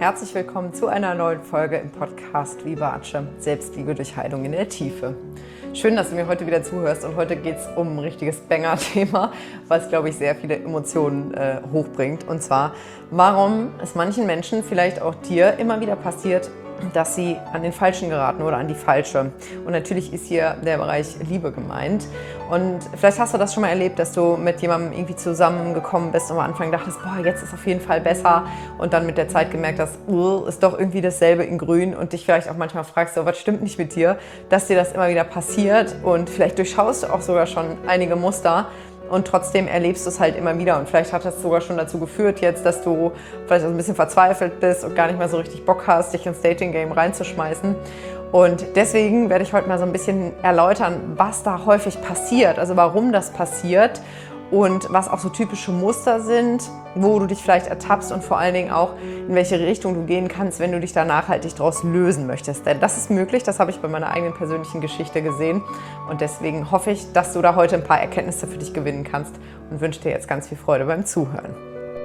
herzlich willkommen zu einer neuen Folge im Podcast Vivace, Selbstliebe durch Heilung in der Tiefe. Schön, dass du mir heute wieder zuhörst und heute geht es um ein richtiges Banger-Thema, was, glaube ich, sehr viele Emotionen hochbringt. Und zwar, warum es manchen Menschen, vielleicht auch dir, immer wieder passiert, dass sie an den Falschen geraten oder an die Falsche. Und natürlich ist hier der Bereich Liebe gemeint. Und vielleicht hast du das schon mal erlebt, dass du mit jemandem irgendwie zusammengekommen bist und am Anfang dachtest, boah, jetzt ist auf jeden Fall besser. Und dann mit der Zeit gemerkt hast, ist doch irgendwie dasselbe in grün. Und dich vielleicht auch manchmal fragst, so, was stimmt nicht mit dir, dass dir das immer wieder passiert. Und vielleicht durchschaust du auch sogar schon einige Muster. Und trotzdem erlebst du es halt immer wieder. Und vielleicht hat das sogar schon dazu geführt jetzt, dass du vielleicht auch ein bisschen verzweifelt bist und gar nicht mehr so richtig Bock hast, dich ins Dating-Game reinzuschmeißen. Und deswegen werde ich heute mal so ein bisschen erläutern, was da häufig passiert, also warum das passiert und was auch so typische Muster sind, wo du dich vielleicht ertappst und vor allen Dingen auch, in welche Richtung du gehen kannst, wenn du dich da nachhaltig daraus lösen möchtest. Denn das ist möglich, das habe ich bei meiner eigenen persönlichen Geschichte gesehen. Und deswegen hoffe ich, dass du da heute ein paar Erkenntnisse für dich gewinnen kannst und wünsche dir jetzt ganz viel Freude beim Zuhören.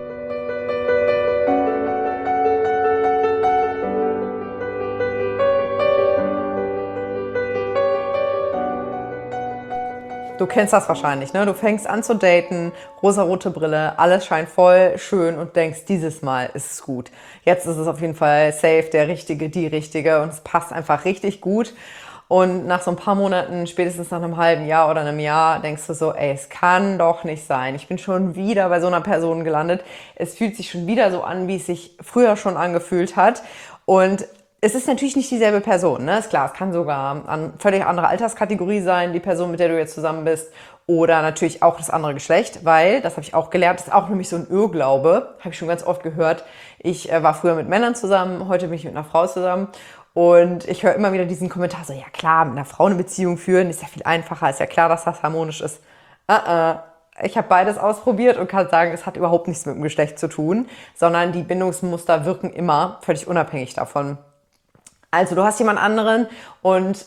Du kennst das wahrscheinlich, ne? Du fängst an zu daten, rosarote Brille, alles scheint voll schön und denkst, dieses Mal ist es gut. Jetzt ist es auf jeden Fall safe, der Richtige, die Richtige und es passt einfach richtig gut. Und nach so ein paar Monaten, spätestens nach einem halben Jahr oder einem Jahr, denkst du so, ey, es kann doch nicht sein. Ich bin schon wieder bei so einer Person gelandet. Es fühlt sich schon wieder so an, wie es sich früher schon angefühlt hat. Und es ist natürlich nicht dieselbe Person, ne? Ist klar, es kann sogar eine völlig andere Alterskategorie sein, die Person, mit der du jetzt zusammen bist, oder natürlich auch das andere Geschlecht, weil, das habe ich auch gelernt, das ist auch nämlich so ein Irrglaube, habe ich schon ganz oft gehört. Ich war früher mit Männern zusammen, heute bin ich mit einer Frau zusammen und ich höre immer wieder diesen Kommentar so, ja klar, mit einer Frau eine Beziehung führen, ist ja viel einfacher, ist ja klar, dass das harmonisch ist. Ich habe beides ausprobiert und kann sagen, es hat überhaupt nichts mit dem Geschlecht zu tun, sondern die Bindungsmuster wirken immer völlig unabhängig davon. Also du hast jemand anderen und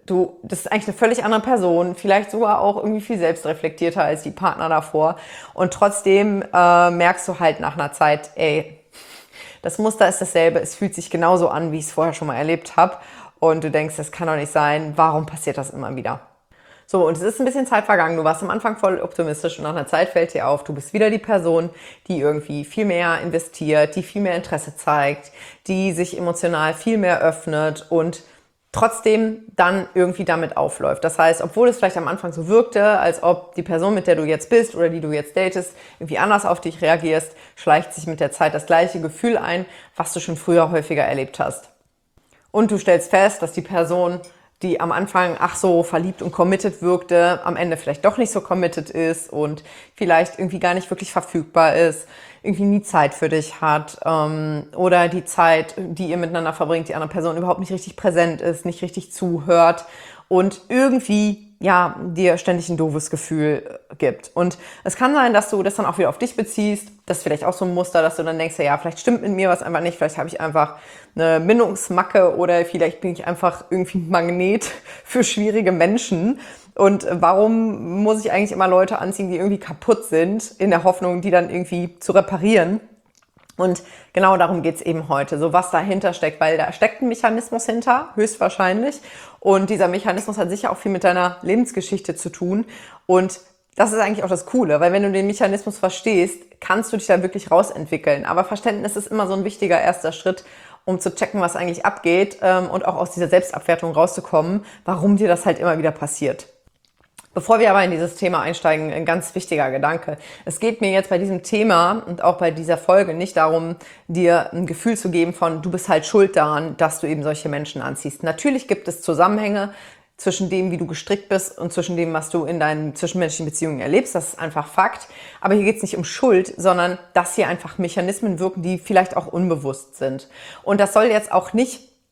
das ist eigentlich eine völlig andere Person, vielleicht sogar auch irgendwie viel selbstreflektierter als die Partner davor. Und trotzdem merkst du halt nach einer Zeit, ey, das Muster ist dasselbe, es fühlt sich genauso an, wie ich es vorher schon mal erlebt habe. Und du denkst, das kann doch nicht sein, warum passiert das immer wieder? So, und es ist ein bisschen Zeit vergangen. Du warst am Anfang voll optimistisch und nach einer Zeit fällt dir auf, du bist wieder die Person, die irgendwie viel mehr investiert, die viel mehr Interesse zeigt, die sich emotional viel mehr öffnet und trotzdem dann irgendwie damit aufläuft. Das heißt, obwohl es vielleicht am Anfang so wirkte, als ob die Person, mit der du jetzt bist oder die du jetzt datest, irgendwie anders auf dich reagierst, schleicht sich mit der Zeit das gleiche Gefühl ein, was du schon früher häufiger erlebt hast. Und du stellst fest, dass die Person, die am Anfang ach so verliebt und committed wirkte, am Ende vielleicht doch nicht so committed ist und vielleicht irgendwie gar nicht wirklich verfügbar ist, irgendwie nie Zeit für dich hat oder die Zeit, die ihr miteinander verbringt, die andere Person überhaupt nicht richtig präsent ist, nicht richtig zuhört und irgendwie ja dir ständig ein doofes Gefühl gibt. Und es kann sein, dass du das dann auch wieder auf dich beziehst. Das ist vielleicht auch so ein Muster, dass du dann denkst, ja, vielleicht stimmt mit mir was einfach nicht, vielleicht habe ich einfach eine Bindungsmacke oder vielleicht bin ich einfach irgendwie ein Magnet für schwierige Menschen. Und warum muss ich eigentlich immer Leute anziehen, die irgendwie kaputt sind, in der Hoffnung, die dann irgendwie zu reparieren? Und genau darum geht's eben heute, so was dahinter steckt, weil da steckt ein Mechanismus hinter, höchstwahrscheinlich. Und dieser Mechanismus hat sicher auch viel mit deiner Lebensgeschichte zu tun. Und das ist eigentlich auch das Coole, weil wenn du den Mechanismus verstehst, kannst du dich da wirklich rausentwickeln. Aber Verständnis ist immer so ein wichtiger erster Schritt, um zu checken, was eigentlich abgeht und auch aus dieser Selbstabwertung rauszukommen, warum dir das halt immer wieder passiert. Bevor wir aber in dieses Thema einsteigen, ein ganz wichtiger Gedanke. Es geht mir jetzt bei diesem Thema und auch bei dieser Folge nicht darum, dir ein Gefühl zu geben von, du bist halt schuld daran, dass du eben solche Menschen anziehst. Natürlich gibt es Zusammenhänge zwischen dem, wie du gestrickt bist und zwischen dem, was du in deinen zwischenmenschlichen Beziehungen erlebst. Das ist einfach Fakt. Aber hier geht es nicht um Schuld, sondern dass hier einfach Mechanismen wirken, die vielleicht auch unbewusst sind. Und das soll jetzt auch nicht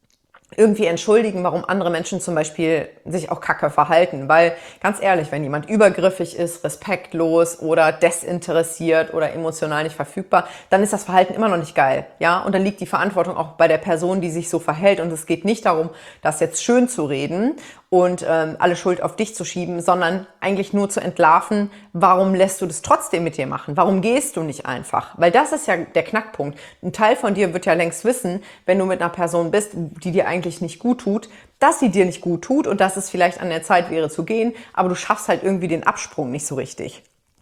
irgendwie entschuldigen, warum andere Menschen zum Beispiel sich auch kacke verhalten. Weil, ganz ehrlich, wenn jemand übergriffig ist, respektlos oder desinteressiert oder emotional nicht verfügbar, dann ist das Verhalten immer noch nicht geil. Ja? Und dann liegt die Verantwortung auch bei der Person, die sich so verhält. Und es geht nicht darum, das jetzt schön zu reden und alle Schuld auf dich zu schieben, sondern eigentlich nur zu entlarven, warum lässt du das trotzdem mit dir machen? Warum gehst du nicht einfach? Weil das ist ja der Knackpunkt. Ein Teil von dir wird ja längst wissen, wenn du mit einer Person bist, die dir eigentlich nicht gut tut, dass sie dir nicht gut tut und dass es vielleicht an der Zeit wäre zu gehen, aber du schaffst halt irgendwie den Absprung nicht so richtig.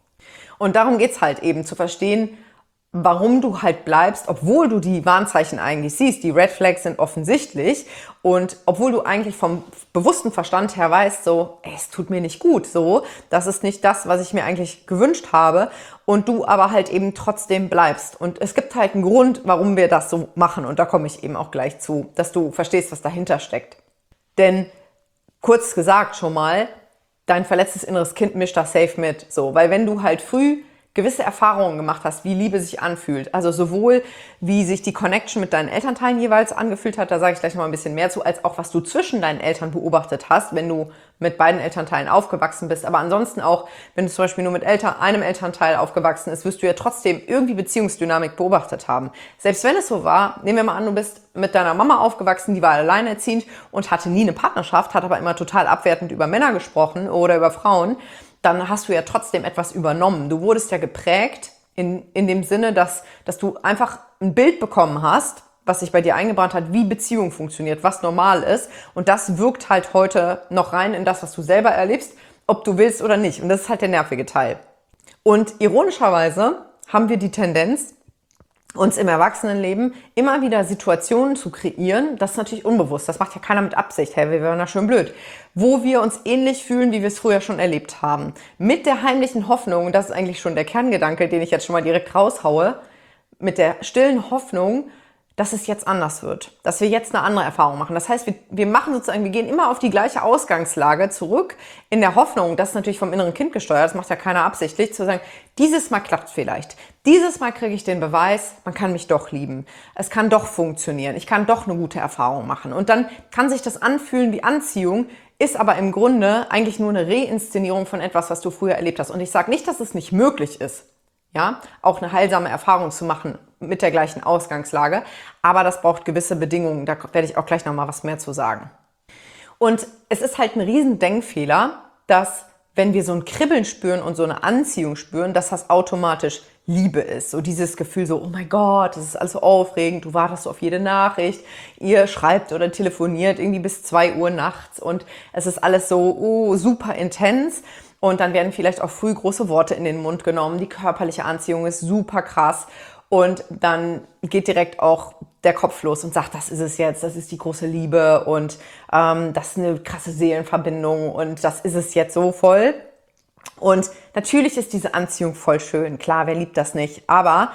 Und darum geht's halt eben, zu verstehen, warum du halt bleibst, obwohl du die Warnzeichen eigentlich siehst. Die Red Flags sind offensichtlich und obwohl du eigentlich vom bewussten Verstand her weißt, so, ey, es tut mir nicht gut, so, das ist nicht das, was ich mir eigentlich gewünscht habe und du aber halt eben trotzdem bleibst. Und es gibt halt einen Grund, warum wir das so machen und da komme ich eben auch gleich zu, dass du verstehst, was dahinter steckt. Denn kurz gesagt schon mal, dein verletztes inneres Kind mischt das safe mit, so, weil wenn du halt früh gewisse Erfahrungen gemacht hast, wie Liebe sich anfühlt. Also sowohl, wie sich die Connection mit deinen Elternteilen jeweils angefühlt hat, da sage ich gleich noch mal ein bisschen mehr zu, als auch, was du zwischen deinen Eltern beobachtet hast, wenn du mit beiden Elternteilen aufgewachsen bist. Aber ansonsten auch, wenn du zum Beispiel nur mit einem Elternteil aufgewachsen bist, wirst du ja trotzdem irgendwie Beziehungsdynamik beobachtet haben. Selbst wenn es so war, nehmen wir mal an, du bist mit deiner Mama aufgewachsen, die war alleinerziehend und hatte nie eine Partnerschaft, hat aber immer total abwertend über Männer gesprochen oder über Frauen, dann hast du ja trotzdem etwas übernommen. Du wurdest ja geprägt in dem Sinne, dass du einfach ein Bild bekommen hast, was sich bei dir eingebrannt hat, wie Beziehung funktioniert, was normal ist. Und das wirkt halt heute noch rein in das, was du selber erlebst, ob du willst oder nicht. Und das ist halt der nervige Teil. Und ironischerweise haben wir die Tendenz, uns im Erwachsenenleben immer wieder Situationen zu kreieren, das ist natürlich unbewusst, das macht ja keiner mit Absicht, hey, wir wären ja schön blöd, wo wir uns ähnlich fühlen, wie wir es früher schon erlebt haben. Mit der heimlichen Hoffnung, und das ist eigentlich schon der Kerngedanke, den ich jetzt schon mal direkt raushaue, mit der stillen Hoffnung, dass es jetzt anders wird, dass wir jetzt eine andere Erfahrung machen. Das heißt, wir machen sozusagen, wir gehen immer auf die gleiche Ausgangslage zurück, in der Hoffnung, das ist natürlich vom inneren Kind gesteuert, das macht ja keiner absichtlich, zu sagen, dieses Mal klappt es vielleicht. Dieses Mal kriege ich den Beweis, man kann mich doch lieben. Es kann doch funktionieren. Ich kann doch eine gute Erfahrung machen. Und dann kann sich das anfühlen wie Anziehung, ist aber im Grunde eigentlich nur eine Reinszenierung von etwas, was du früher erlebt hast. Und ich sage nicht, dass es nicht möglich ist, ja, auch eine heilsame Erfahrung zu machen mit der gleichen Ausgangslage. Aber das braucht gewisse Bedingungen. Da werde ich auch gleich noch mal was mehr zu sagen. Und es ist halt ein riesen Denkfehler, dass wenn wir so ein Kribbeln spüren und so eine Anziehung spüren, dass das automatisch Liebe ist. So dieses Gefühl so, oh mein Gott, das ist alles so aufregend, du wartest so auf jede Nachricht, ihr schreibt oder telefoniert irgendwie bis 2 Uhr nachts und es ist alles so super intens. Und dann werden vielleicht auch früh große Worte in den Mund genommen. Die körperliche Anziehung ist super krass. Und dann geht direkt auch der Kopf los und sagt, das ist es jetzt, das ist die große Liebe und das ist eine krasse Seelenverbindung und das ist es jetzt so voll. Und natürlich ist diese Anziehung voll schön. Klar, wer liebt das nicht? Aber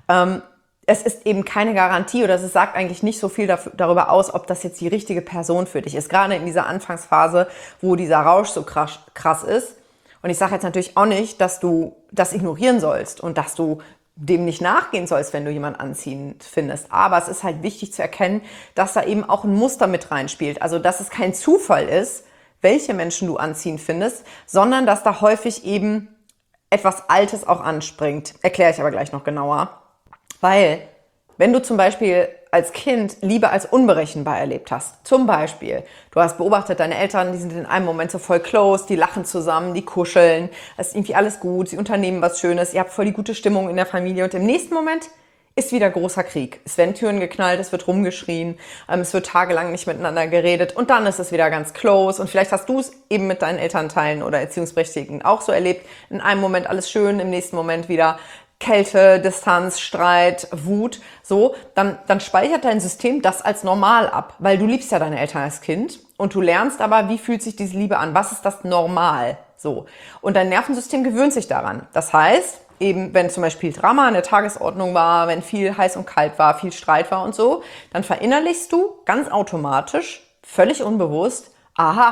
es ist eben keine Garantie oder es sagt eigentlich nicht so viel darüber aus, ob das jetzt die richtige Person für dich ist. Gerade in dieser Anfangsphase, wo dieser Rausch so krass ist. Und ich sage jetzt natürlich auch nicht, dass du das ignorieren sollst und dass du dem nicht nachgehen sollst, wenn du jemanden anziehend findest. Aber es ist halt wichtig zu erkennen, dass da eben auch ein Muster mit reinspielt. Also, dass es kein Zufall ist, welche Menschen du anziehend findest, sondern dass da häufig eben etwas Altes auch anspringt. Erkläre ich aber gleich noch genauer. Weil, wenn du zum Beispiel als Kind Liebe als unberechenbar erlebt hast, zum Beispiel, du hast beobachtet, deine Eltern, die sind in einem Moment so voll close, die lachen zusammen, die kuscheln, es ist irgendwie alles gut, sie unternehmen was Schönes, ihr habt voll die gute Stimmung in der Familie und im nächsten Moment ist wieder großer Krieg. Es werden Türen geknallt, es wird rumgeschrien, es wird tagelang nicht miteinander geredet und dann ist es wieder ganz close und vielleicht hast du es eben mit deinen Elternteilen oder Erziehungsberechtigten auch so erlebt, in einem Moment alles schön, im nächsten Moment wieder Kälte, Distanz, Streit, Wut, so, dann speichert dein System das als normal ab, weil du liebst ja deine Eltern als Kind und du lernst aber, wie fühlt sich diese Liebe an, was ist das normal, so. Und dein Nervensystem gewöhnt sich daran. Das heißt, eben, wenn zum Beispiel Drama in der Tagesordnung war, wenn viel heiß und kalt war, viel Streit war und so, dann verinnerlichst du ganz automatisch, völlig unbewusst, aha,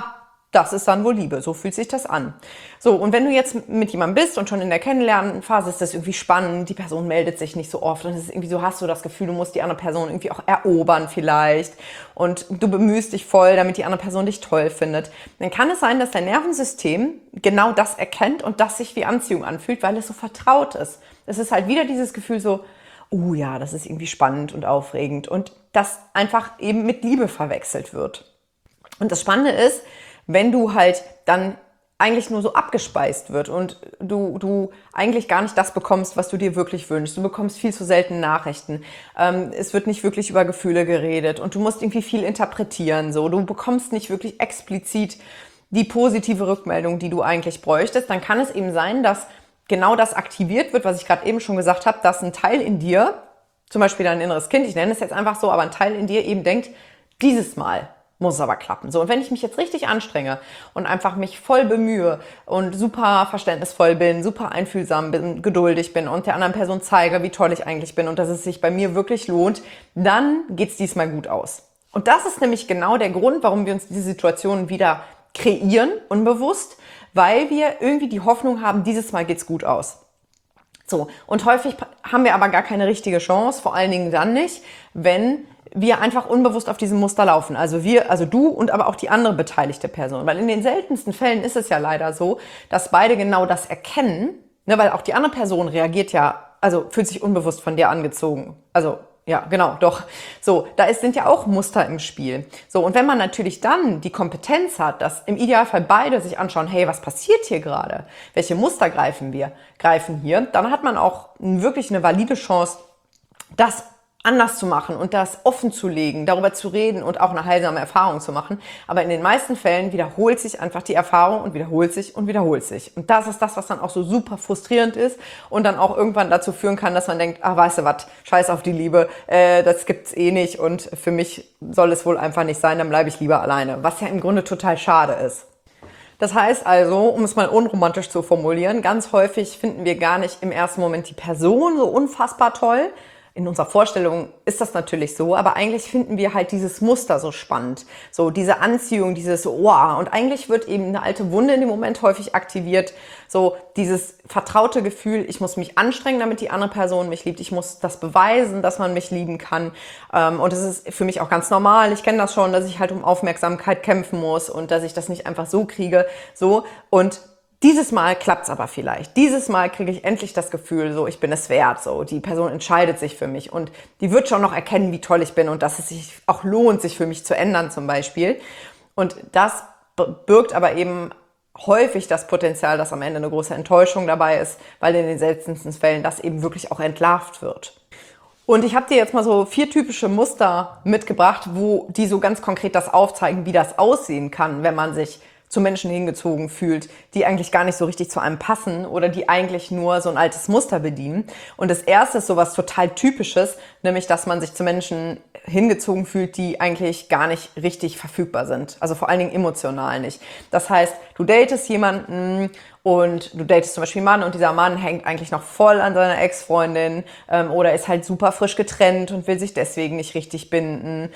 das ist dann wohl Liebe, so fühlt sich das an. So, und wenn du jetzt mit jemandem bist und schon in der Kennenlernphase ist das irgendwie spannend, die Person meldet sich nicht so oft und es ist irgendwie so, hast du das Gefühl, du musst die andere Person irgendwie auch erobern vielleicht und du bemühst dich voll, damit die andere Person dich toll findet, dann kann es sein, dass dein Nervensystem genau das erkennt und das sich wie Anziehung anfühlt, weil es so vertraut ist. Es ist halt wieder dieses Gefühl so, oh ja, das ist irgendwie spannend und aufregend und das einfach eben mit Liebe verwechselt wird. Und das Spannende ist, wenn du halt dann eigentlich nur so abgespeist wird und du eigentlich gar nicht das bekommst, was du dir wirklich wünschst. Du bekommst viel zu selten Nachrichten. Es wird nicht wirklich über Gefühle geredet und du musst irgendwie viel interpretieren. So, du bekommst nicht wirklich explizit die positive Rückmeldung, die du eigentlich bräuchtest. Dann kann es eben sein, dass genau das aktiviert wird, was ich gerade eben schon gesagt habe, dass ein Teil in dir, zum Beispiel dein inneres Kind, ich nenne es jetzt einfach so, aber ein Teil in dir eben denkt, dieses Mal muss es aber klappen. So, und wenn ich mich jetzt richtig anstrenge und einfach mich voll bemühe und super verständnisvoll bin, super einfühlsam bin, geduldig bin und der anderen Person zeige, wie toll ich eigentlich bin und dass es sich bei mir wirklich lohnt, dann geht's diesmal gut aus. Und das ist nämlich genau der Grund, warum wir uns diese Situationen wieder kreieren, unbewusst, weil wir irgendwie die Hoffnung haben, dieses Mal geht's gut aus. So, und häufig haben wir aber gar keine richtige Chance, vor allen Dingen dann nicht, wenn wir einfach unbewusst auf diesem Muster laufen. Also du und aber auch die andere beteiligte Person. Weil in den seltensten Fällen ist es ja leider so, dass beide genau das erkennen, ne, weil auch die andere Person reagiert ja, also fühlt sich unbewusst von dir angezogen. Also ja, genau, doch. So, sind ja auch Muster im Spiel. So, und wenn man natürlich dann die Kompetenz hat, dass im Idealfall beide sich anschauen, hey, was passiert hier gerade? Welche Muster greifen hier? Dann hat man auch wirklich eine valide Chance, das anders zu machen und das offen zu legen, darüber zu reden und auch eine heilsame Erfahrung zu machen. Aber in den meisten Fällen wiederholt sich einfach die Erfahrung und wiederholt sich und wiederholt sich. Und das ist das, was dann auch so super frustrierend ist und dann auch irgendwann dazu führen kann, dass man denkt, weißt du was, scheiß auf die Liebe, das gibt's eh nicht und für mich soll es wohl einfach nicht sein, dann bleibe ich lieber alleine. Was ja im Grunde total schade ist. Das heißt also, um es mal unromantisch zu formulieren, ganz häufig finden wir gar nicht im ersten Moment die Person so unfassbar toll. In unserer Vorstellung ist das natürlich so, aber eigentlich finden wir halt dieses Muster so spannend. So diese Anziehung, dieses wow. Und eigentlich wird eben eine alte Wunde in dem Moment häufig aktiviert. So dieses vertraute Gefühl, ich muss mich anstrengen, damit die andere Person mich liebt. Ich muss das beweisen, dass man mich lieben kann. Und das ist für mich auch ganz normal. Ich kenne das schon, dass ich halt um Aufmerksamkeit kämpfen muss und dass ich das nicht einfach so kriege. So, und dieses Mal klappt's aber vielleicht. Dieses Mal kriege ich endlich das Gefühl, so ich bin es wert. So die Person entscheidet sich für mich und die wird schon noch erkennen, wie toll ich bin und dass es sich auch lohnt, sich für mich zu ändern zum Beispiel. Und das birgt aber eben häufig das Potenzial, dass am Ende eine große Enttäuschung dabei ist, weil in den seltensten Fällen das eben wirklich auch entlarvt wird. Und ich habe dir jetzt mal so 4 typische Muster mitgebracht, wo die so ganz konkret das aufzeigen, wie das aussehen kann, wenn man sich zu Menschen hingezogen fühlt, die eigentlich gar nicht so richtig zu einem passen oder die eigentlich nur so ein altes Muster bedienen. Und das erste ist sowas total Typisches, nämlich, dass man sich zu Menschen hingezogen fühlt, die eigentlich gar nicht richtig verfügbar sind. Also vor allen Dingen emotional nicht. Das heißt, du datest jemanden und du datest zum Beispiel einen Mann und dieser Mann hängt eigentlich noch voll an seiner Ex-Freundin oder ist halt super frisch getrennt und will sich deswegen nicht richtig binden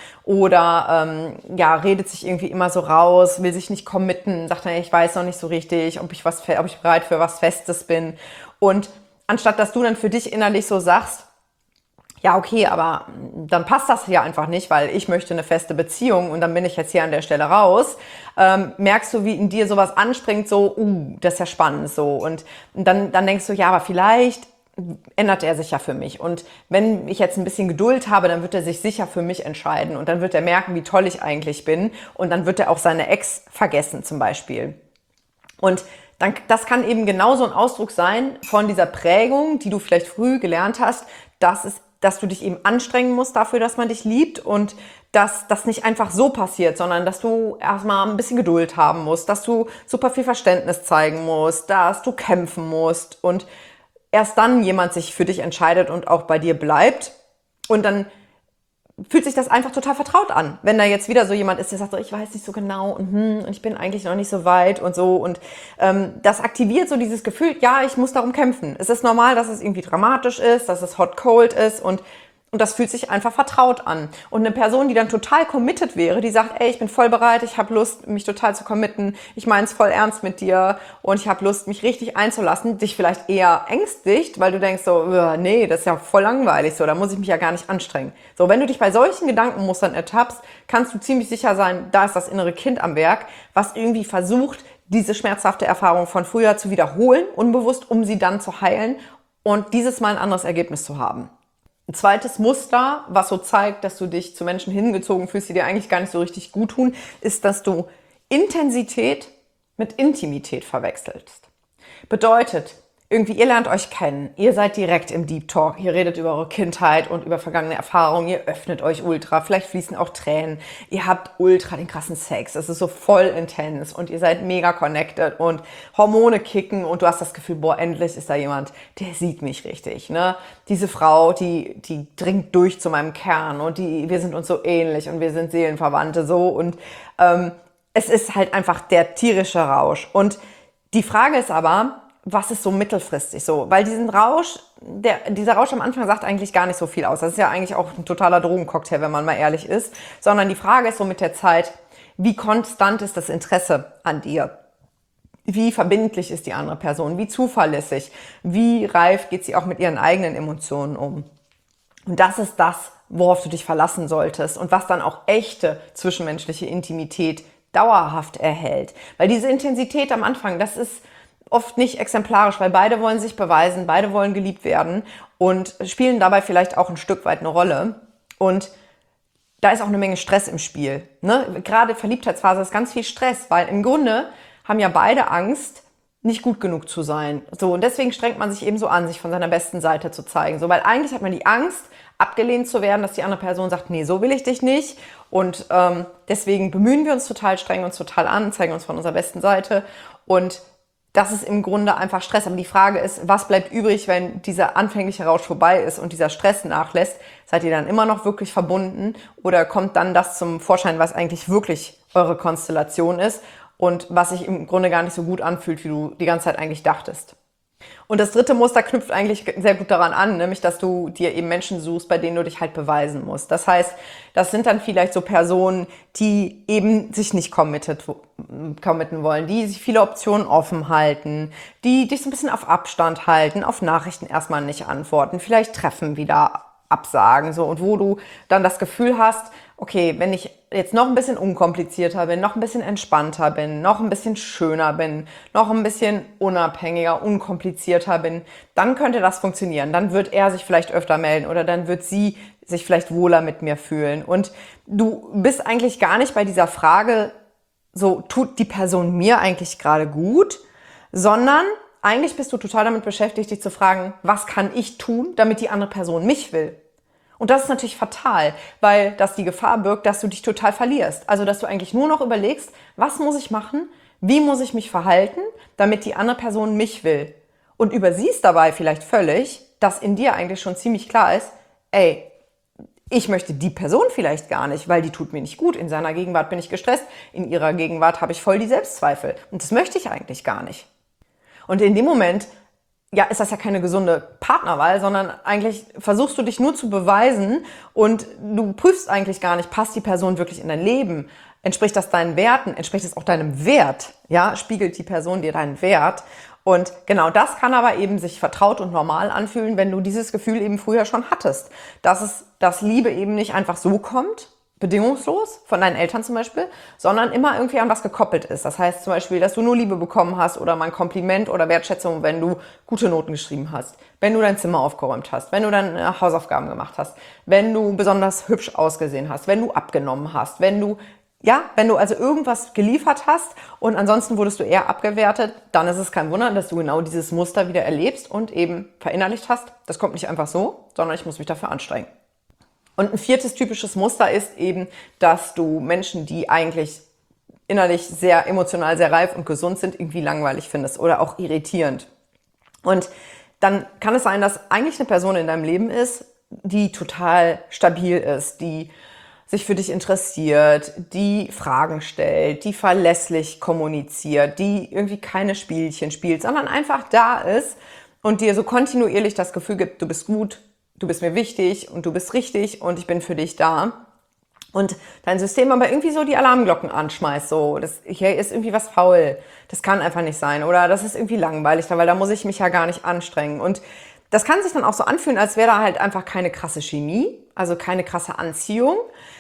oder redet sich irgendwie immer so raus, will sich nicht committen, sagt dann, ich weiß noch nicht so richtig, ob ich bereit für was Festes bin. Und anstatt dass du dann für dich innerlich so sagst, ja, okay, aber dann passt das ja einfach nicht, weil ich möchte eine feste Beziehung und dann bin ich jetzt hier an der Stelle raus. Merkst du, wie in dir sowas anspringt, so, das ist ja spannend, so. Und dann denkst du, ja, aber vielleicht ändert er sich ja für mich. Und wenn ich jetzt ein bisschen Geduld habe, dann wird er sich sicher für mich entscheiden und dann wird er merken, wie toll ich eigentlich bin und dann wird er auch seine Ex vergessen zum Beispiel. Und das kann eben genauso ein Ausdruck sein von dieser Prägung, die du vielleicht früh gelernt hast, dass du dich eben anstrengen musst dafür, dass man dich liebt und dass das nicht einfach so passiert, sondern dass du erstmal ein bisschen Geduld haben musst, dass du super viel Verständnis zeigen musst, dass du kämpfen musst und erst dann jemand sich für dich entscheidet und auch bei dir bleibt und dann fühlt sich das einfach total vertraut an. Wenn da jetzt wieder so jemand ist, der sagt so, ich weiß nicht so genau und ich bin eigentlich noch nicht so weit und so und das aktiviert so dieses Gefühl, ja, ich muss darum kämpfen. Es ist normal, dass es irgendwie dramatisch ist, dass es hot-cold ist und Und das fühlt sich einfach vertraut an. Und eine Person, die dann total committed wäre, die sagt, ey, ich bin voll bereit, ich habe Lust, mich total zu committen, ich meine es voll ernst mit dir und ich habe Lust, mich richtig einzulassen, dich vielleicht eher ängstigt, weil du denkst so, nee, das ist ja voll langweilig, so, da muss ich mich ja gar nicht anstrengen. So, wenn du dich bei solchen Gedankenmustern ertappst, kannst du ziemlich sicher sein, da ist das innere Kind am Werk, was irgendwie versucht, diese schmerzhafte Erfahrung von früher zu wiederholen, unbewusst, um sie dann zu heilen und dieses Mal ein anderes Ergebnis zu haben. Ein zweites Muster, was so zeigt, dass du dich zu Menschen hingezogen fühlst, die dir eigentlich gar nicht so richtig gut tun, ist, dass du Intensität mit Intimität verwechselst. Bedeutet, irgendwie ihr lernt euch kennen, ihr seid direkt im Deep Talk, ihr redet über eure Kindheit und über vergangene Erfahrungen, ihr öffnet euch ultra, vielleicht fließen auch Tränen, ihr habt ultra den krassen Sex, es ist so voll intens und ihr seid mega connected und Hormone kicken und du hast das Gefühl, boah, endlich ist da jemand, der sieht mich richtig, ne? Diese Frau, die dringt durch zu meinem Kern und wir sind uns so ähnlich und wir sind Seelenverwandte so und es ist halt einfach der tierische Rausch und die Frage ist aber, was ist so mittelfristig so? Weil dieser Rausch am Anfang sagt eigentlich gar nicht so viel aus. Das ist ja eigentlich auch ein totaler Drogencocktail, wenn man mal ehrlich ist. Sondern die Frage ist so mit der Zeit, wie konstant ist das Interesse an dir? Wie verbindlich ist die andere Person? Wie zuverlässig? Wie reif geht sie auch mit ihren eigenen Emotionen um? Und das ist das, worauf du dich verlassen solltest und was dann auch echte zwischenmenschliche Intimität dauerhaft erhält. Weil diese Intensität am Anfang, das ist oft nicht exemplarisch, weil beide wollen sich beweisen, beide wollen geliebt werden und spielen dabei vielleicht auch ein Stück weit eine Rolle. Und da ist auch eine Menge Stress im Spiel. Ne? Gerade Verliebtheitsphase ist ganz viel Stress, weil im Grunde haben ja beide Angst, nicht gut genug zu sein. So, und deswegen strengt man sich eben so an, sich von seiner besten Seite zu zeigen. So, weil eigentlich hat man die Angst, abgelehnt zu werden, dass die andere Person sagt, nee, so will ich dich nicht. Und deswegen bemühen wir uns total, strengen uns total an, zeigen uns von unserer besten Seite. Und das ist im Grunde einfach Stress. Aber die Frage ist, was bleibt übrig, wenn dieser anfängliche Rausch vorbei ist und dieser Stress nachlässt? Seid ihr dann immer noch wirklich verbunden? Oder kommt dann das zum Vorschein, was eigentlich wirklich eure Konstellation ist und was sich im Grunde gar nicht so gut anfühlt, wie du die ganze Zeit eigentlich dachtest? Und das dritte Muster knüpft eigentlich sehr gut daran an, nämlich, dass du dir eben Menschen suchst, bei denen du dich halt beweisen musst. Das heißt, das sind dann vielleicht so Personen, die eben sich nicht committen wollen, die sich viele Optionen offen halten, die dich so ein bisschen auf Abstand halten, auf Nachrichten erstmal nicht antworten, vielleicht Treffen wieder absagen, so, und wo du dann das Gefühl hast, okay, wenn ich jetzt noch ein bisschen unkomplizierter bin, noch ein bisschen entspannter bin, noch ein bisschen schöner bin, noch ein bisschen unabhängiger, unkomplizierter bin, dann könnte das funktionieren. Dann wird er sich vielleicht öfter melden oder dann wird sie sich vielleicht wohler mit mir fühlen. Und du bist eigentlich gar nicht bei dieser Frage, so, tut die Person mir eigentlich gerade gut, sondern eigentlich bist du total damit beschäftigt, dich zu fragen, was kann ich tun, damit die andere Person mich will? Und das ist natürlich fatal, weil das die Gefahr birgt, dass du dich total verlierst. Also, dass du eigentlich nur noch überlegst, was muss ich machen, wie muss ich mich verhalten, damit die andere Person mich will. Und übersiehst dabei vielleicht völlig, dass in dir eigentlich schon ziemlich klar ist, ey, ich möchte die Person vielleicht gar nicht, weil die tut mir nicht gut. In seiner Gegenwart bin ich gestresst, in ihrer Gegenwart habe ich voll die Selbstzweifel. Und das möchte ich eigentlich gar nicht. Und in dem Moment, ja, ist das ja keine gesunde Partnerwahl, sondern eigentlich versuchst du dich nur zu beweisen und du prüfst eigentlich gar nicht, passt die Person wirklich in dein Leben? Entspricht das deinen Werten? Entspricht es auch deinem Wert? Ja, spiegelt die Person dir deinen Wert? Und genau das kann aber eben sich vertraut und normal anfühlen, wenn du dieses Gefühl eben früher schon hattest. Dass Liebe eben nicht einfach so kommt, bedingungslos, von deinen Eltern zum Beispiel, sondern immer irgendwie an was gekoppelt ist. Das heißt zum Beispiel, dass du nur Liebe bekommen hast oder mal ein Kompliment oder Wertschätzung, wenn du gute Noten geschrieben hast, wenn du dein Zimmer aufgeräumt hast, wenn du deine Hausaufgaben gemacht hast, wenn du besonders hübsch ausgesehen hast, wenn du abgenommen hast, wenn du also irgendwas geliefert hast und ansonsten wurdest du eher abgewertet, dann ist es kein Wunder, dass du genau dieses Muster wieder erlebst und eben verinnerlicht hast. Das kommt nicht einfach so, sondern ich muss mich dafür anstrengen. Und ein viertes typisches Muster ist eben, dass du Menschen, die eigentlich innerlich sehr emotional, sehr reif und gesund sind, irgendwie langweilig findest oder auch irritierend. Und dann kann es sein, dass eigentlich eine Person in deinem Leben ist, die total stabil ist, die sich für dich interessiert, die Fragen stellt, die verlässlich kommuniziert, die irgendwie keine Spielchen spielt, sondern einfach da ist und dir so kontinuierlich das Gefühl gibt, du bist gut, du bist mir wichtig und du bist richtig und ich bin für dich da. Und dein System aber irgendwie so die Alarmglocken anschmeißt, so, hier ist irgendwie was faul, das kann einfach nicht sein oder das ist irgendwie langweilig, weil da muss ich mich ja gar nicht anstrengen. Und das kann sich dann auch so anfühlen, als wäre da halt einfach keine krasse Chemie, also keine krasse Anziehung.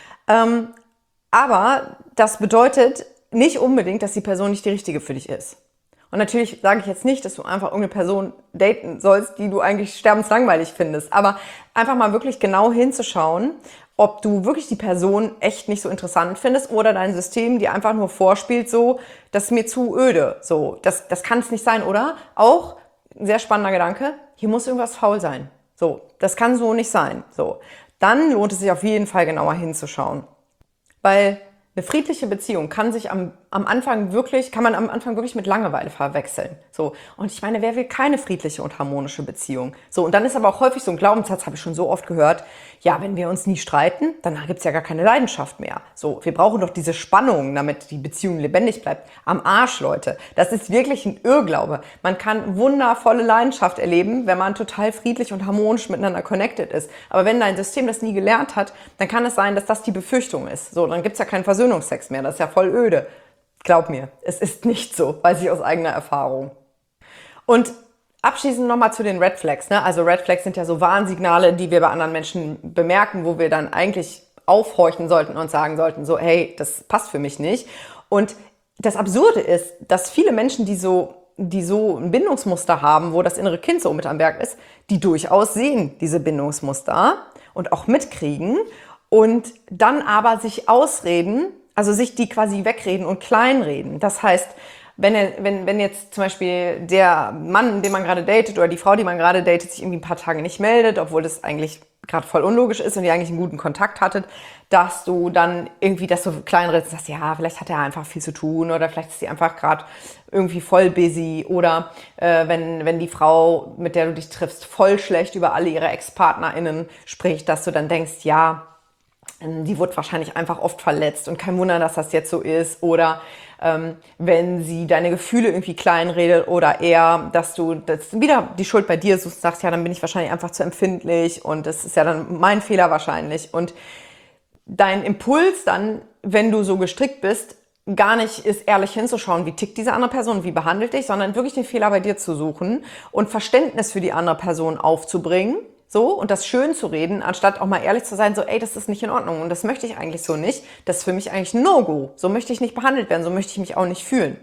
Aber das bedeutet nicht unbedingt, dass die Person nicht die richtige für dich ist. Und natürlich sage ich jetzt nicht, dass du einfach irgendeine Person daten sollst, die du eigentlich sterbenslangweilig findest. Aber einfach mal wirklich genau hinzuschauen, ob du wirklich die Person echt nicht so interessant findest oder dein System dir einfach nur vorspielt, so, das ist mir zu öde. So, das kann es nicht sein, oder? Auch ein sehr spannender Gedanke, hier muss irgendwas faul sein. So, das kann so nicht sein. So, dann lohnt es sich auf jeden Fall genauer hinzuschauen. Weil eine friedliche Beziehung kann man am Anfang wirklich mit Langeweile verwechseln. So. Und ich meine, wer will keine friedliche und harmonische Beziehung? So. Und dann ist aber auch häufig so ein Glaubenssatz, habe ich schon so oft gehört, ja, wenn wir uns nie streiten, dann gibt's ja gar keine Leidenschaft mehr. So. Wir brauchen doch diese Spannung, damit die Beziehung lebendig bleibt. Am Arsch, Leute. Das ist wirklich ein Irrglaube. Man kann wundervolle Leidenschaft erleben, wenn man total friedlich und harmonisch miteinander connected ist. Aber wenn dein System das nie gelernt hat, dann kann es sein, dass das die Befürchtung ist. So, dann gibt's ja keinen Versöhnungsex mehr. Das ist ja voll öde. Glaub mir, es ist nicht so, weiß ich aus eigener Erfahrung. Und abschließend nochmal zu den Red Flags. Ne? Also Red Flags sind ja so Warnsignale, die wir bei anderen Menschen bemerken, wo wir dann eigentlich aufhorchen sollten und sagen sollten, so, hey, das passt für mich nicht. Und das Absurde ist, dass viele Menschen, die so ein Bindungsmuster haben, wo das innere Kind so mit am Werk ist, die durchaus sehen diese Bindungsmuster und auch mitkriegen und dann aber sich ausreden, also sich die quasi wegreden und kleinreden. Das heißt, wenn jetzt zum Beispiel der Mann, den man gerade datet oder die Frau, die man gerade datet, sich irgendwie ein paar Tage nicht meldet, obwohl das eigentlich gerade voll unlogisch ist und ihr eigentlich einen guten Kontakt hattet, dass du dann irgendwie das so kleinredest und sagst, ja, vielleicht hat er einfach viel zu tun oder vielleicht ist sie einfach gerade irgendwie voll busy oder wenn die Frau, mit der du dich triffst, voll schlecht über alle ihre Ex-PartnerInnen spricht, dass du dann denkst, ja, die wurde wahrscheinlich einfach oft verletzt und kein Wunder, dass das jetzt so ist. Oder wenn sie deine Gefühle irgendwie kleinredet oder eher, dass du wieder die Schuld bei dir suchst, sagst, ja, dann bin ich wahrscheinlich einfach zu empfindlich und das ist ja dann mein Fehler wahrscheinlich. Und dein Impuls dann, wenn du so gestrickt bist, gar nicht ist, ehrlich hinzuschauen, wie tickt diese andere Person, wie behandelt dich, sondern wirklich den Fehler bei dir zu suchen und Verständnis für die andere Person aufzubringen. So, und das schön zu reden, anstatt auch mal ehrlich zu sein, so, ey, das ist nicht in Ordnung und das möchte ich eigentlich so nicht. Das ist für mich eigentlich ein No-Go. So möchte ich nicht behandelt werden, so möchte ich mich auch nicht fühlen.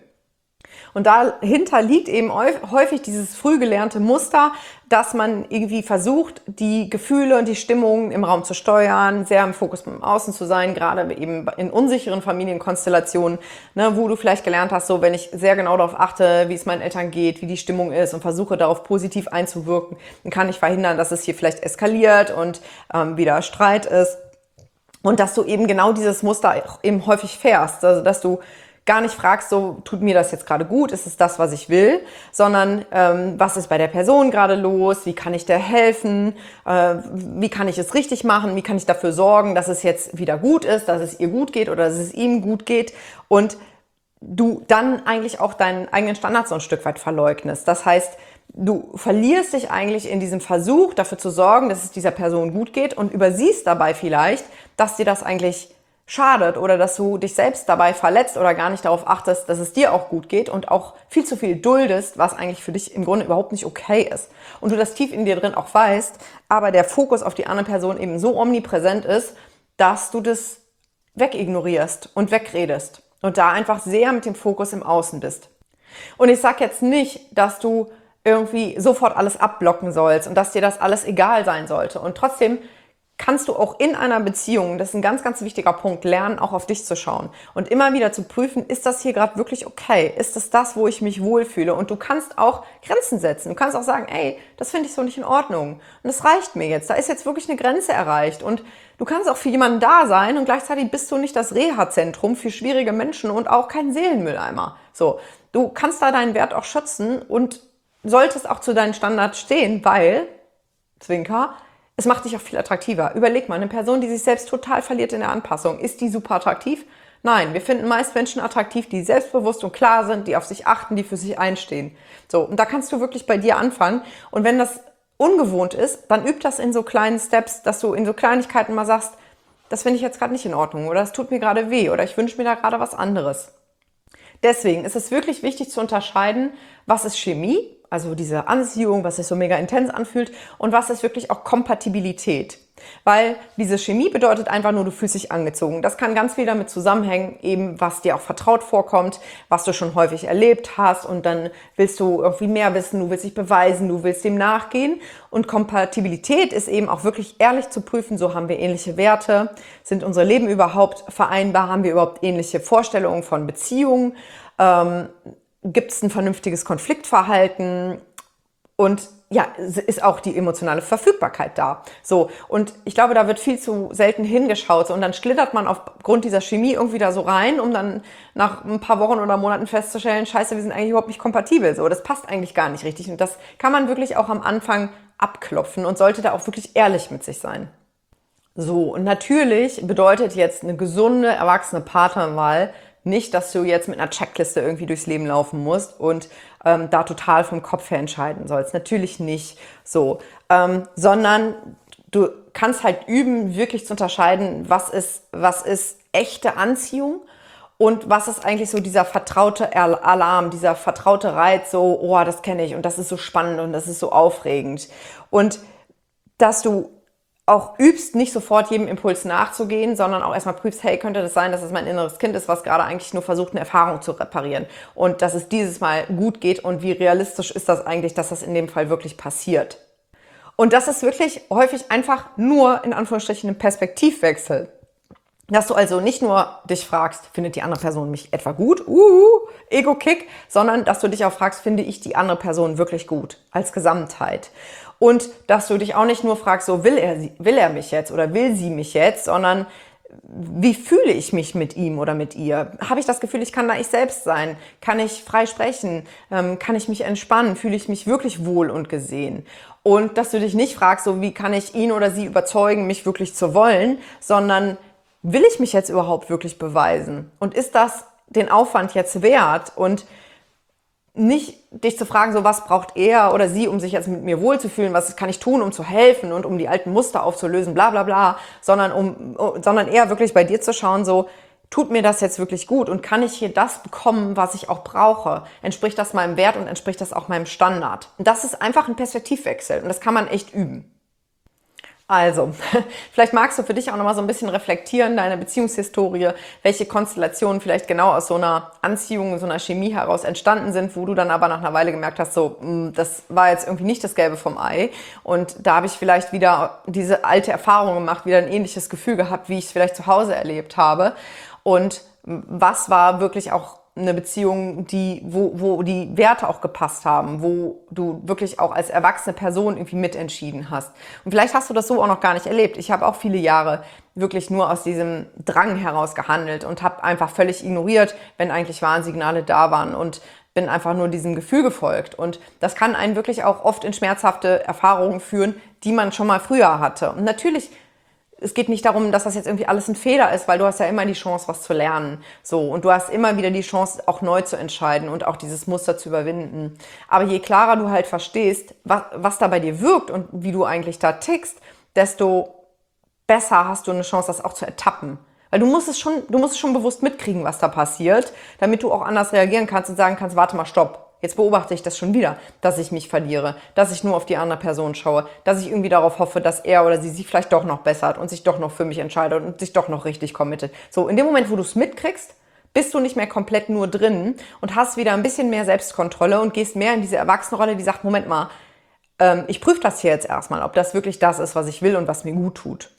Und dahinter liegt eben häufig dieses früh gelernte Muster, dass man irgendwie versucht, die Gefühle und die Stimmung im Raum zu steuern, sehr im Fokus im Außen zu sein, gerade eben in unsicheren Familienkonstellationen, ne, wo du vielleicht gelernt hast, so wenn ich sehr genau darauf achte, wie es meinen Eltern geht, wie die Stimmung ist und versuche darauf positiv einzuwirken, dann kann ich verhindern, dass es hier vielleicht eskaliert und wieder Streit ist. Und dass du eben genau dieses Muster auch eben häufig fährst, also dass du gar nicht fragst, so, tut mir das jetzt gerade gut, ist es das, was ich will, sondern was ist bei der Person gerade los, wie kann ich der helfen, wie kann ich es richtig machen, wie kann ich dafür sorgen, dass es jetzt wieder gut ist, dass es ihr gut geht oder dass es ihm gut geht und du dann eigentlich auch deinen eigenen Standard so ein Stück weit verleugnest. Das heißt, du verlierst dich eigentlich in diesem Versuch, dafür zu sorgen, dass es dieser Person gut geht und übersiehst dabei vielleicht, dass dir das eigentlich schadet oder dass du dich selbst dabei verletzt oder gar nicht darauf achtest, dass es dir auch gut geht und auch viel zu viel duldest, was eigentlich für dich im Grunde überhaupt nicht okay ist. Und du das tief in dir drin auch weißt, aber der Fokus auf die andere Person eben so omnipräsent ist, dass du das wegignorierst und wegredest und da einfach sehr mit dem Fokus im Außen bist. Und ich sag jetzt nicht, dass du irgendwie sofort alles abblocken sollst und dass dir das alles egal sein sollte. Und trotzdem kannst du auch in einer Beziehung, das ist ein ganz, ganz wichtiger Punkt, lernen, auch auf dich zu schauen und immer wieder zu prüfen, ist das hier gerade wirklich okay? Ist das, wo ich mich wohlfühle? Und du kannst auch Grenzen setzen. Du kannst auch sagen, ey, das finde ich so nicht in Ordnung. Und das reicht mir jetzt. Da ist jetzt wirklich eine Grenze erreicht. Und du kannst auch für jemanden da sein und gleichzeitig bist du nicht das Reha-Zentrum für schwierige Menschen und auch kein Seelenmülleimer. So, du kannst da deinen Wert auch schützen und solltest auch zu deinen Standards stehen, weil, Zwinker, es macht dich auch viel attraktiver. Überleg mal, eine Person, die sich selbst total verliert in der Anpassung, ist die super attraktiv? Nein, wir finden meist Menschen attraktiv, die selbstbewusst und klar sind, die auf sich achten, die für sich einstehen. So, und da kannst du wirklich bei dir anfangen. Und wenn das ungewohnt ist, dann üb das in so kleinen Steps, dass du in so Kleinigkeiten mal sagst, das finde ich jetzt gerade nicht in Ordnung oder das tut mir gerade weh oder ich wünsche mir da gerade was anderes. Deswegen ist es wirklich wichtig zu unterscheiden, was ist Chemie, also diese Anziehung, was sich so mega intens anfühlt, und was ist wirklich auch Kompatibilität. Weil diese Chemie bedeutet einfach nur, du fühlst dich angezogen. Das kann ganz viel damit zusammenhängen, eben was dir auch vertraut vorkommt, was du schon häufig erlebt hast und dann willst du irgendwie mehr wissen, du willst dich beweisen, du willst dem nachgehen. Und Kompatibilität ist eben auch wirklich ehrlich zu prüfen, so haben wir ähnliche Werte, sind unsere Leben überhaupt vereinbar, haben wir überhaupt ähnliche Vorstellungen von Beziehungen, gibt es ein vernünftiges Konfliktverhalten und ja, ist auch die emotionale Verfügbarkeit da. So, und ich glaube, da wird viel zu selten hingeschaut. So, und dann schlittert man aufgrund dieser Chemie irgendwie da so rein, um dann nach ein paar Wochen oder Monaten festzustellen, scheiße, wir sind eigentlich überhaupt nicht kompatibel. So, das passt eigentlich gar nicht richtig. Und das kann man wirklich auch am Anfang abklopfen und sollte da auch wirklich ehrlich mit sich sein. So, und natürlich bedeutet jetzt eine gesunde, erwachsene Partnerwahl nicht, dass du jetzt mit einer Checkliste irgendwie durchs Leben laufen musst und da total vom Kopf her entscheiden sollst. Natürlich nicht so, sondern du kannst halt üben, wirklich zu unterscheiden, was ist echte Anziehung und was ist eigentlich so dieser vertraute Alarm, dieser vertraute Reiz, so, oh, das kenne ich und das ist so spannend und das ist so aufregend. Und dass du auch übst, nicht sofort jedem Impuls nachzugehen, sondern auch erstmal prüfst, hey, könnte das sein, dass es mein inneres Kind ist, was gerade eigentlich nur versucht, eine Erfahrung zu reparieren und dass es dieses Mal gut geht und wie realistisch ist das eigentlich, dass das in dem Fall wirklich passiert. Und das ist wirklich häufig einfach nur, in Anführungsstrichen, ein Perspektivwechsel. Dass du also nicht nur dich fragst, findet die andere Person mich etwa gut? Ego-Kick, sondern dass du dich auch fragst, finde ich die andere Person wirklich gut als Gesamtheit? Und dass du dich auch nicht nur fragst, so will er mich jetzt oder will sie mich jetzt, sondern wie fühle ich mich mit ihm oder mit ihr? Habe ich das Gefühl, ich kann da ich selbst sein? Kann ich frei sprechen? Kann ich mich entspannen? Fühle ich mich wirklich wohl und gesehen? Und dass du dich nicht fragst, so wie kann ich ihn oder sie überzeugen, mich wirklich zu wollen, sondern will ich mich jetzt überhaupt wirklich beweisen? Und ist das den Aufwand jetzt wert? Und nicht dich zu fragen, so was braucht er oder sie, um sich jetzt mit mir wohlzufühlen, was kann ich tun, um zu helfen und um die alten Muster aufzulösen, bla bla bla, sondern eher wirklich bei dir zu schauen, so tut mir das jetzt wirklich gut und kann ich hier das bekommen, was ich auch brauche? Entspricht das meinem Wert und entspricht das auch meinem Standard? Und das ist einfach ein Perspektivwechsel und das kann man echt üben. Also, vielleicht magst du für dich auch nochmal so ein bisschen reflektieren, deine Beziehungshistorie, welche Konstellationen vielleicht genau aus so einer Anziehung, so einer Chemie heraus entstanden sind, wo du dann aber nach einer Weile gemerkt hast, so, das war jetzt irgendwie nicht das Gelbe vom Ei. Und da habe ich vielleicht wieder diese alte Erfahrung gemacht, wieder ein ähnliches Gefühl gehabt, wie ich es vielleicht zu Hause erlebt habe. Und was war wirklich auch eine Beziehung, wo die Werte auch gepasst haben, wo du wirklich auch als erwachsene Person irgendwie mitentschieden hast. Und vielleicht hast du das so auch noch gar nicht erlebt. Ich habe auch viele Jahre wirklich nur aus diesem Drang heraus gehandelt und habe einfach völlig ignoriert, wenn eigentlich Warnsignale da waren und bin einfach nur diesem Gefühl gefolgt. Und das kann einen wirklich auch oft in schmerzhafte Erfahrungen führen, die man schon mal früher hatte. Und natürlich, es geht nicht darum, dass das jetzt irgendwie alles ein Fehler ist, weil du hast ja immer die Chance, was zu lernen. So, und du hast immer wieder die Chance, auch neu zu entscheiden und auch dieses Muster zu überwinden. Aber je klarer du halt verstehst, was da bei dir wirkt und wie du eigentlich da tickst, desto besser hast du eine Chance, das auch zu ertappen. Weil du musst es schon bewusst mitkriegen, was da passiert, damit du auch anders reagieren kannst und sagen kannst, warte mal, stopp. Jetzt beobachte ich das schon wieder, dass ich mich verliere, dass ich nur auf die andere Person schaue, dass ich irgendwie darauf hoffe, dass er oder sie sich vielleicht doch noch bessert und sich doch noch für mich entscheidet und sich doch noch richtig committet. So, in dem Moment, wo du es mitkriegst, bist du nicht mehr komplett nur drin und hast wieder ein bisschen mehr Selbstkontrolle und gehst mehr in diese Erwachsenenrolle, die sagt, Moment mal, ich prüfe das hier jetzt erstmal, ob das wirklich das ist, was ich will und was mir gut tut.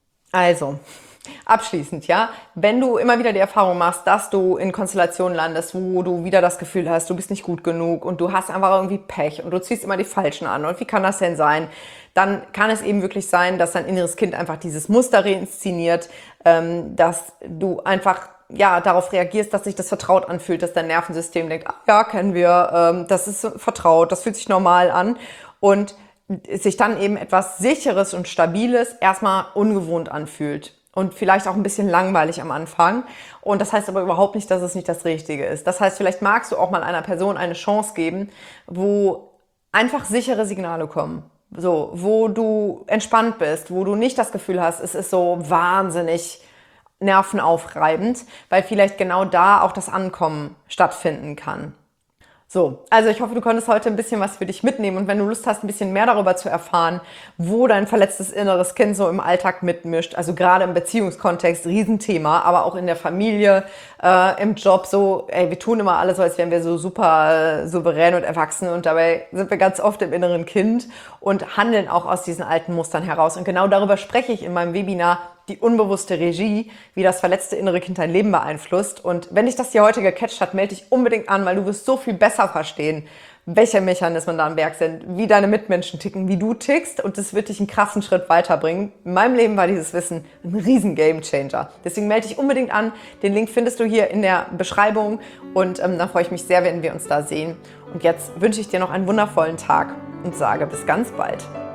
Also, abschließend, ja, wenn du immer wieder die Erfahrung machst, dass du in Konstellationen landest, wo du wieder das Gefühl hast, du bist nicht gut genug und du hast einfach irgendwie Pech und du ziehst immer die Falschen an und wie kann das denn sein? Dann kann es eben wirklich sein, dass dein inneres Kind einfach dieses Muster reinszeniert, dass du einfach darauf reagierst, dass sich das vertraut anfühlt, dass dein Nervensystem denkt, ja, kennen wir, das ist vertraut, das fühlt sich normal an und sich dann eben etwas Sicheres und Stabiles erstmal ungewohnt anfühlt. Und vielleicht auch ein bisschen langweilig am Anfang. Und das heißt aber überhaupt nicht, dass es nicht das Richtige ist. Das heißt, vielleicht magst du auch mal einer Person eine Chance geben, wo einfach sichere Signale kommen. So, wo du entspannt bist, wo du nicht das Gefühl hast, es ist so wahnsinnig nervenaufreibend, weil vielleicht genau da auch das Ankommen stattfinden kann. So, also ich hoffe, du konntest heute ein bisschen was für dich mitnehmen und wenn du Lust hast, ein bisschen mehr darüber zu erfahren, wo dein verletztes inneres Kind so im Alltag mitmischt, also gerade im Beziehungskontext, Riesenthema, aber auch in der Familie, im Job so, ey, wir tun immer alles so, als wären wir so super souverän und erwachsen und dabei sind wir ganz oft im inneren Kind und handeln auch aus diesen alten Mustern heraus. Und genau darüber spreche ich in meinem Webinar Die unbewusste Regie, wie das verletzte innere Kind dein Leben beeinflusst. Und wenn dich das hier heute gecatcht hat, melde dich unbedingt an, weil du wirst so viel besser verstehen, welche Mechanismen da am Werk sind, wie deine Mitmenschen ticken, wie du tickst und das wird dich einen krassen Schritt weiterbringen. In meinem Leben war dieses Wissen ein riesen Gamechanger. Deswegen melde dich unbedingt an. Den Link findest du hier in der Beschreibung und dann freue ich mich sehr, wenn wir uns da sehen. Und jetzt wünsche ich dir noch einen wundervollen Tag und sage bis ganz bald.